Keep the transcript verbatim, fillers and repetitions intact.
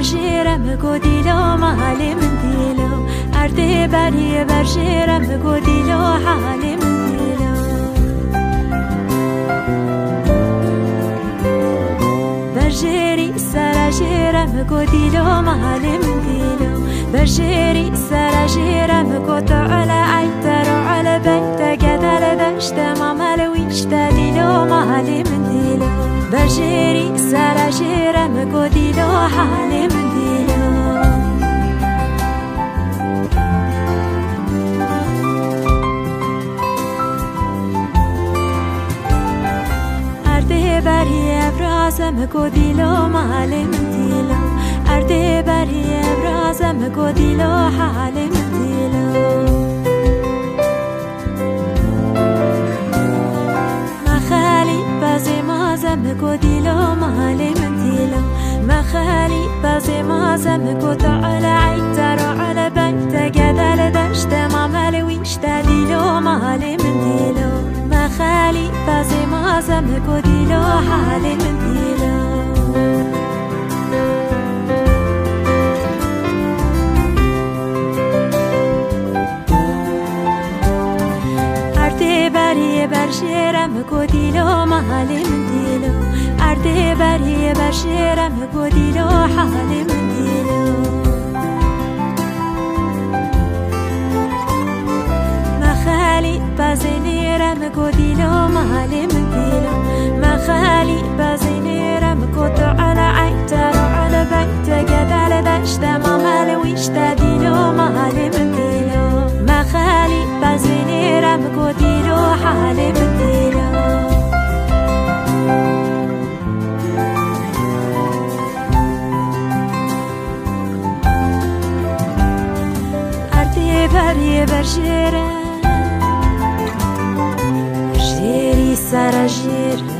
برشیرم گودیلو محالی من دیلو ارده بری برشیرم گودیلو حالی من دیلو برشیری سرشیرم گودیلو محالی من دیلو برشيري سراجيرة مكوتو على عيتر وعلى بيت قدر دشت ما مالويش تديلو مالي من ديلو برشيري سراجيرة مكوديلو حالي من ديلو أرده بري أبرازم كوديلو مالي من ديلو أرده بري أبرازم كوديلو حالي من ديلو ما خالي بازي مازم كوديلو مالي من ديلو ما خالي بازي مازم كوتو على عيتر وعلى بيت قدر دشت ما مالويش تديلو مالي من ديلو ما خالي بازي مازم كوديلو حالي من ديلو بري برشيرم كوديلو محالي من ديلو أرده بري برشيرم كوديلو حالي من ديلو ما خالي بازينيرم كوديلو محالي من ديلو ما خالي بازينيرم كوتو على عيتر وعلى بيت قدر دشت ما مالويش تديلو محالي من ديلو ما خالي بازينيرم كوديلو حالي من ديلو أرده بري برشيرة برشيري سراجير